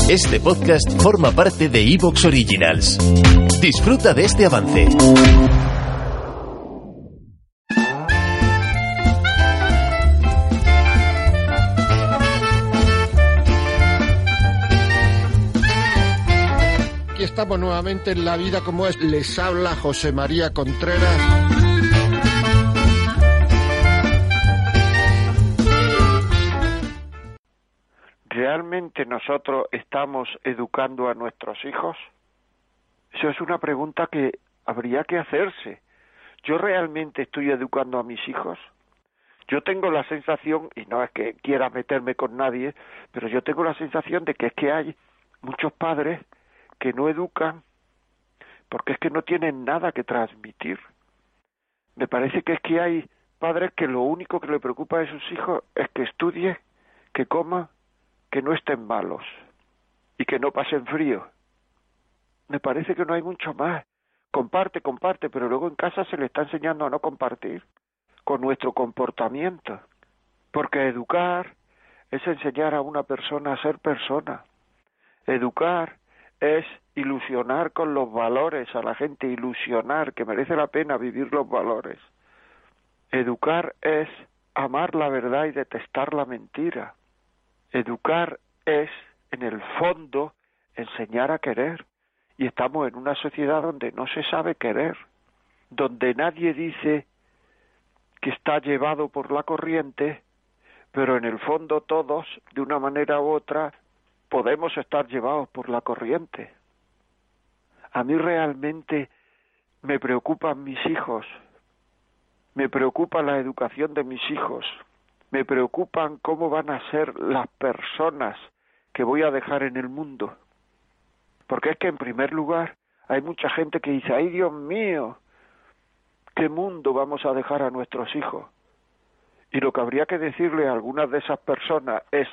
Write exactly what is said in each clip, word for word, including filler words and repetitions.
Este podcast forma parte de iVoox Originals. Disfruta de este avance. Aquí estamos nuevamente en La Vida Como Es. Les habla José María Contreras. ¿Realmente nosotros estamos educando a nuestros hijos? Eso es una pregunta que habría que hacerse. ¿Yo realmente estoy educando a mis hijos? Yo tengo la sensación, y no es que quiera meterme con nadie, pero yo tengo la sensación de que es que hay muchos padres que no educan porque es que no tienen nada que transmitir. Me parece que es que hay padres que lo único que le preocupa a sus hijos es que estudie, que coma, que no estén malos y que no pasen frío. Me parece que no hay mucho más. Comparte, comparte, pero luego en casa se le está enseñando a no compartir con nuestro comportamiento. Porque educar es enseñar a una persona a ser persona. Educar es ilusionar con los valores a la gente, ilusionar, que merece la pena vivir los valores. Educar es amar la verdad y detestar la mentira. Educar es, en el fondo, enseñar a querer. Y estamos en una sociedad donde no se sabe querer, donde nadie dice que está llevado por la corriente, pero en el fondo todos, de una manera u otra, podemos estar llevados por la corriente. A mí realmente me preocupan mis hijos, me preocupa la educación de mis hijos, me preocupan cómo van a ser las personas que voy a dejar en el mundo. Porque es que en primer lugar hay mucha gente que dice, ¡ay Dios mío! ¿Qué mundo vamos a dejar a nuestros hijos? Y lo que habría que decirle a algunas de esas personas es,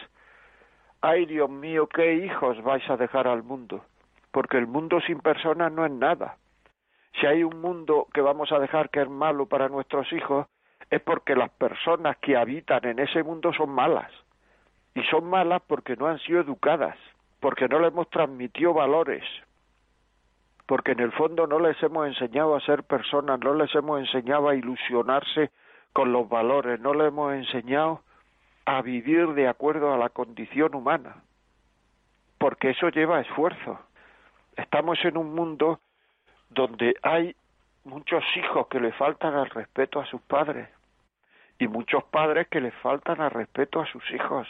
¡ay Dios mío! ¿Qué hijos vais a dejar al mundo? Porque el mundo sin personas no es nada. Si hay un mundo que vamos a dejar que es malo para nuestros hijos, es porque las personas que habitan en ese mundo son malas. Y son malas porque no han sido educadas, porque no les hemos transmitido valores, porque en el fondo no les hemos enseñado a ser personas, no les hemos enseñado a ilusionarse con los valores, no les hemos enseñado a vivir de acuerdo a la condición humana, porque eso lleva esfuerzo. Estamos en un mundo donde hay muchos hijos que le faltan al respeto a sus padres y muchos padres que le faltan al respeto a sus hijos.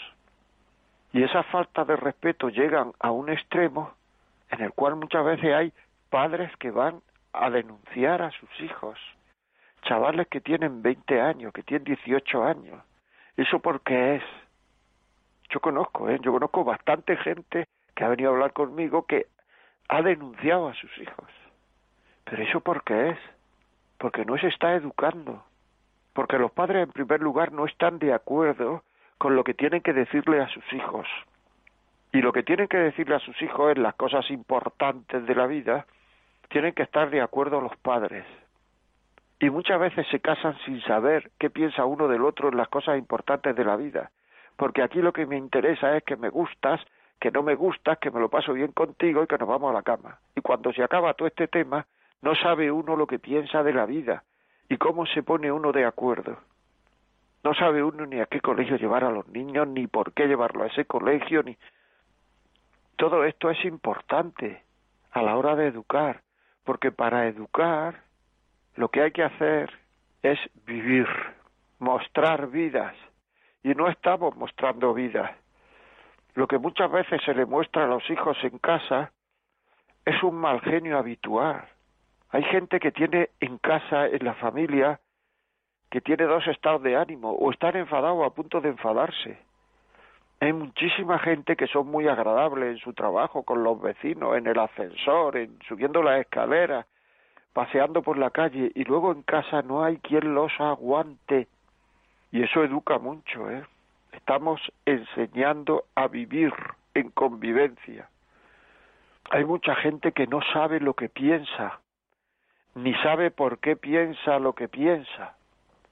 Y esa falta de respeto llegan a un extremo en el cual muchas veces hay padres que van a denunciar a sus hijos, chavales que tienen veinte años, que tienen dieciocho años. ¿Eso por qué es? Yo conozco, ¿eh? Yo conozco bastante gente que ha venido a hablar conmigo que ha denunciado a sus hijos. ¿Pero eso por qué es? Porque no se está educando. Porque los padres, en primer lugar, no están de acuerdo con lo que tienen que decirle a sus hijos. Y lo que tienen que decirle a sus hijos es las cosas importantes de la vida, tienen que estar de acuerdo los padres. Y muchas veces se casan sin saber qué piensa uno del otro en las cosas importantes de la vida. Porque aquí lo que me interesa es que me gustas, que no me gustas, que me lo paso bien contigo y que nos vamos a la cama. Y cuando se acaba todo este tema, no sabe uno lo que piensa de la vida y cómo se pone uno de acuerdo. No sabe uno ni a qué colegio llevar a los niños, ni por qué llevarlo a ese colegio, ni... Todo esto es importante a la hora de educar, porque para educar lo que hay que hacer es vivir, mostrar vidas, y no estamos mostrando vidas. Lo que muchas veces se le muestra a los hijos en casa es un mal genio habitual. Hay gente que tiene en casa, en la familia, que tiene dos estados de ánimo, o están enfadados o a punto de enfadarse. Hay muchísima gente que son muy agradables en su trabajo, con los vecinos, en el ascensor, en, subiendo las escaleras, paseando por la calle, y luego en casa no hay quien los aguante. Y eso educa mucho, ¿eh? Estamos enseñando a vivir en convivencia. Hay mucha gente que no sabe lo que piensa, ni sabe por qué piensa lo que piensa.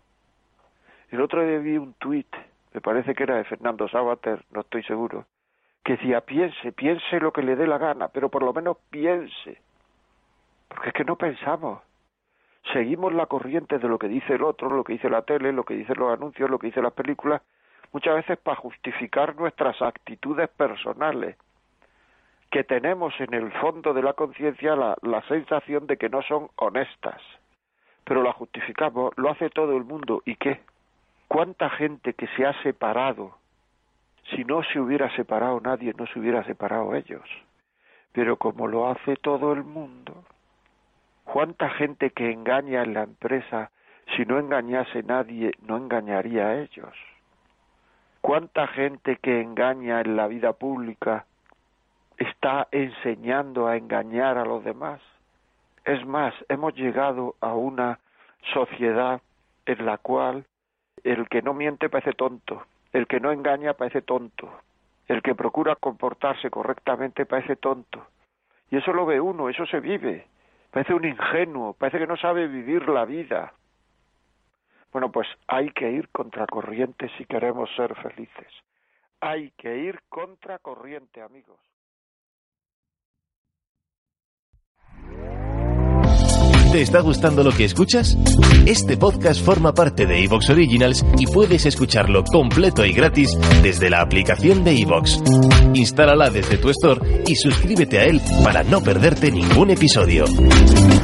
El otro día vi un tuit, me parece que era de Fernando Savater, no estoy seguro, que decía, piense, piense lo que le dé la gana, pero por lo menos piense. Porque es que no pensamos. Seguimos la corriente de lo que dice el otro, lo que dice la tele, lo que dicen los anuncios, lo que dicen las películas, muchas veces para justificar nuestras actitudes personales, que tenemos en el fondo de la conciencia la, la sensación de que no son honestas, pero la justificamos, lo hace todo el mundo. ¿Y qué? ¿Cuánta gente que se ha separado? Si no se hubiera separado nadie, no se hubiera separado ellos. Pero como lo hace todo el mundo, ¿cuánta gente que engaña en la empresa? Si no engañase nadie, no engañaría a ellos. ¿Cuánta gente que engaña en la vida pública está enseñando a engañar a los demás? Es más, hemos llegado a una sociedad en la cual el que no miente parece tonto, el que no engaña parece tonto, el que procura comportarse correctamente parece tonto. Y eso lo ve uno, eso se vive. Parece un ingenuo, parece que no sabe vivir la vida. Bueno, pues hay que ir contracorriente si queremos ser felices. Hay que ir contracorriente, amigos. ¿Te está gustando lo que escuchas? Este podcast forma parte de iVoox Originals y puedes escucharlo completo y gratis desde la aplicación de iVoox. Instálala desde tu store y suscríbete a él para no perderte ningún episodio.